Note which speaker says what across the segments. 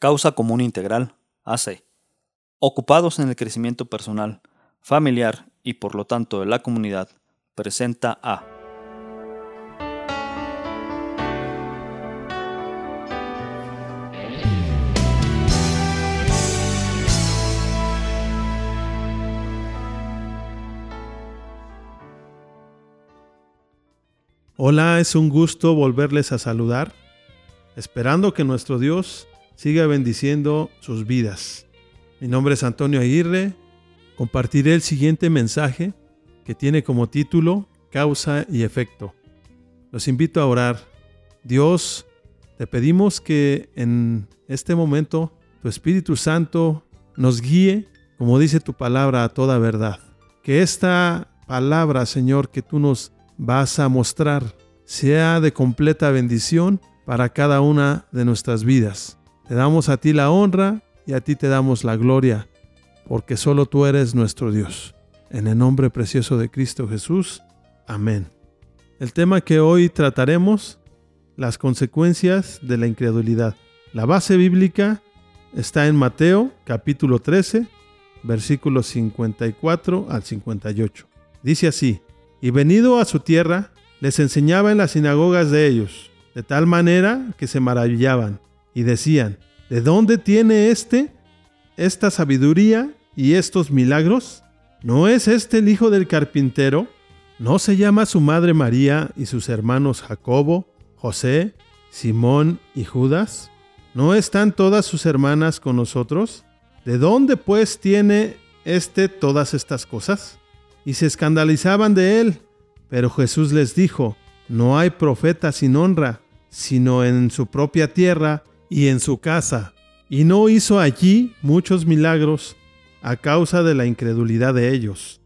Speaker 1: Causa Común Integral, AC. Ocupados en el crecimiento personal, familiar y por lo tanto de la comunidad, presenta a
Speaker 2: Hola, es un gusto volverles a saludar, esperando que nuestro Dios siga bendiciendo sus vidas. Mi nombre es Antonio Aguirre. Compartiré el siguiente mensaje que tiene como título Causa y Efecto. Los invito a orar. Dios, te pedimos que en este momento tu Espíritu Santo nos guíe, como dice tu palabra, a toda verdad. Que esta palabra, Señor, que tú nos vas a mostrar, sea de completa bendición para cada una de nuestras vidas. Te damos a ti la honra y a ti te damos la gloria, porque solo tú eres nuestro Dios. En el nombre precioso de Cristo Jesús. Amén. El tema que hoy trataremos, las consecuencias de la incredulidad. La base bíblica está en Mateo, capítulo 13, versículos 54 al 58. Dice así: Y venido a su tierra, les enseñaba en las sinagogas de ellos, de tal manera que se maravillaban, y decían: ¿De dónde tiene esta sabiduría y estos milagros? ¿No es este el hijo del carpintero? ¿No se llama su madre María y sus hermanos Jacobo, José, Simón y Judas? ¿No están todas sus hermanas con nosotros? ¿De dónde pues tiene todas estas cosas? Y se escandalizaban de él. Pero Jesús les dijo: No hay profeta sin honra, sino en su propia tierra y en su casa. Y no hizo allí muchos milagros a causa de la incredulidad de ellos.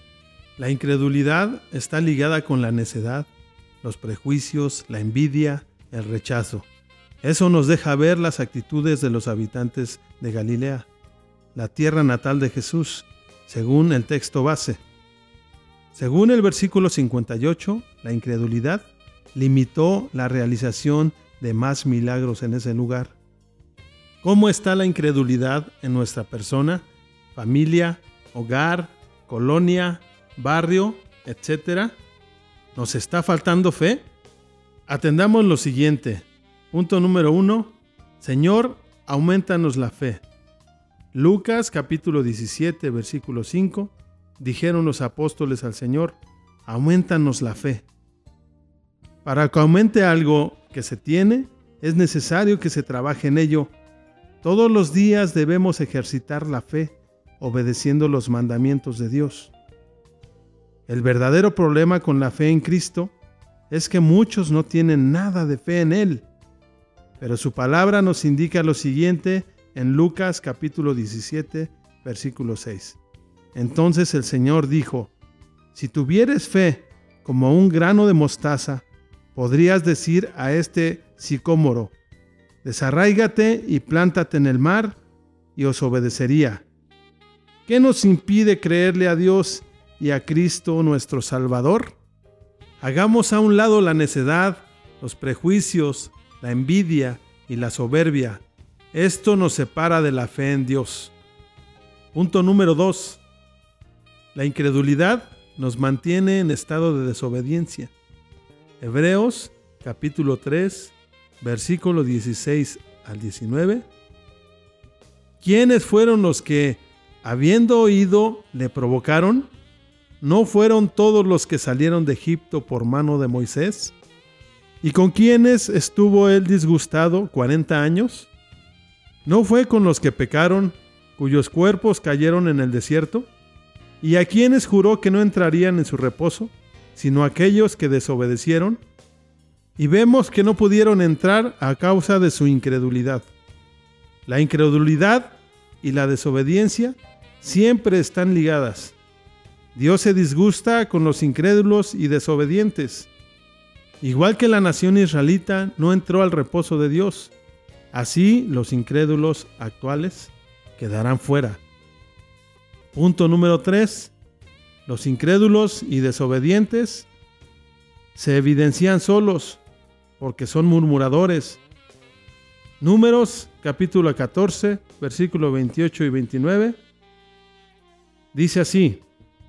Speaker 2: La incredulidad está ligada con la necedad, los prejuicios, la envidia, el rechazo. Eso nos deja ver las actitudes de los habitantes de Galilea, la tierra natal de Jesús, según el texto base. Según el versículo 58, la incredulidad limitó la realización de más milagros en ese lugar. ¿Cómo está la incredulidad en nuestra persona, familia, hogar, colonia, barrio, etcétera? ¿Nos está faltando fe? Atendamos lo siguiente. Punto número 1. Señor, aumentanos la fe. Lucas capítulo 17, versículo 5. Dijeron los apóstoles al Señor: aumentanos la fe. Para que aumente algo que se tiene, es necesario que se trabaje en ello. Todos los días debemos ejercitar la fe, obedeciendo los mandamientos de Dios. El verdadero problema con la fe en Cristo es que muchos no tienen nada de fe en Él. Pero su palabra nos indica lo siguiente en Lucas capítulo 17, versículo 6. Entonces el Señor dijo: Si tuvieres fe como un grano de mostaza, podrías decir a este sicómoro: desarráigate y plántate en el mar, y os obedecería. ¿Qué nos impide creerle a Dios y a Cristo nuestro Salvador? Hagamos a un lado la necedad, los prejuicios, la envidia y la soberbia. Esto nos separa de la fe en Dios. Punto número 2. La incredulidad nos mantiene en estado de desobediencia. Hebreos capítulo 3, versículo 16 al 19. ¿Quiénes fueron los que, habiendo oído, le provocaron? ¿No fueron todos los que salieron de Egipto por mano de Moisés? ¿Y con quiénes estuvo él disgustado 40 años? ¿No fue con los que pecaron, cuyos cuerpos cayeron en el desierto? ¿Y a quiénes juró que no entrarían en su reposo, sino aquellos que desobedecieron? Y vemos que no pudieron entrar a causa de su incredulidad. La incredulidad y la desobediencia siempre están ligadas. Dios se disgusta con los incrédulos y desobedientes. Igual que la nación israelita no entró al reposo de Dios, así los incrédulos actuales quedarán fuera. Punto número 3. Los incrédulos y desobedientes se evidencian solos porque son murmuradores. Números capítulo 14, versículos 28 y 29. Dice así: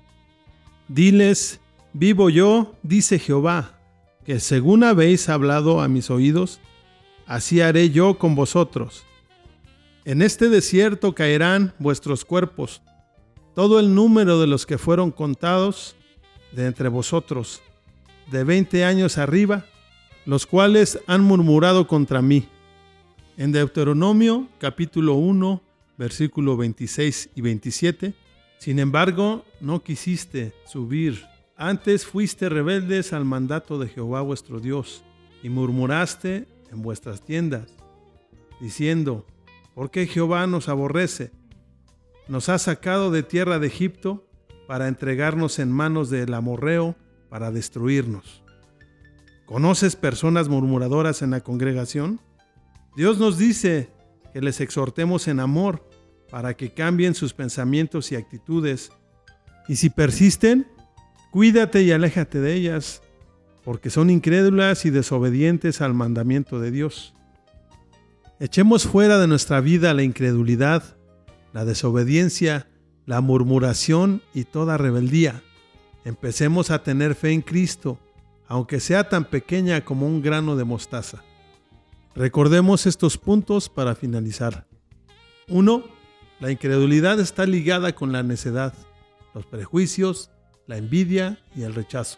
Speaker 2: Diles, vivo yo, dice Jehová, que según habéis hablado a mis oídos, así haré yo con vosotros. En este desierto caerán vuestros cuerpos, todo el número de los que fueron contados de entre vosotros, de 20 años arriba, los cuales han murmurado contra mí. En Deuteronomio capítulo 1, versículo 26 y 27, sin embargo, no quisiste subir. Antes fuiste rebeldes al mandato de Jehová vuestro Dios, y murmuraste en vuestras tiendas, diciendo: ¿por qué Jehová nos aborrece? Nos ha sacado de tierra de Egipto para entregarnos en manos del amorreo para destruirnos. ¿Conoces personas murmuradoras en la congregación? Dios nos dice que les exhortemos en amor para que cambien sus pensamientos y actitudes. Y si persisten, cuídate y aléjate de ellas, porque son incrédulas y desobedientes al mandamiento de Dios. Echemos fuera de nuestra vida la incredulidad, la desobediencia, la murmuración y toda rebeldía. Empecemos a tener fe en Cristo, aunque sea tan pequeña como un grano de mostaza. Recordemos estos puntos para finalizar. 1. La incredulidad está ligada con la necedad, los prejuicios, la envidia y el rechazo.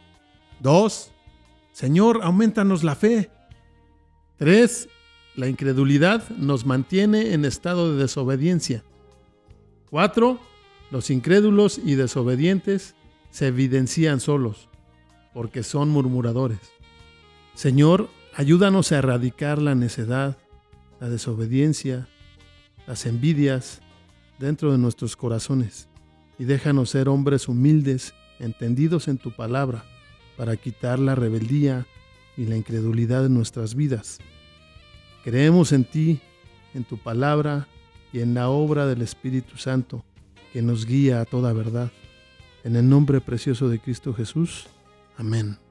Speaker 2: 2. Señor, aumentanos la fe. 3. La incredulidad nos mantiene en estado de desobediencia. 4. Los incrédulos y desobedientes se evidencian solos, porque son murmuradores. Señor, ayúdanos a erradicar la necedad, la desobediencia, las envidias dentro de nuestros corazones, y déjanos ser hombres humildes, entendidos en tu palabra, para quitar la rebeldía y la incredulidad de nuestras vidas. Creemos en ti, en tu palabra y en la obra del Espíritu Santo, que nos guía a toda verdad. En el nombre precioso de Cristo Jesús. Amén.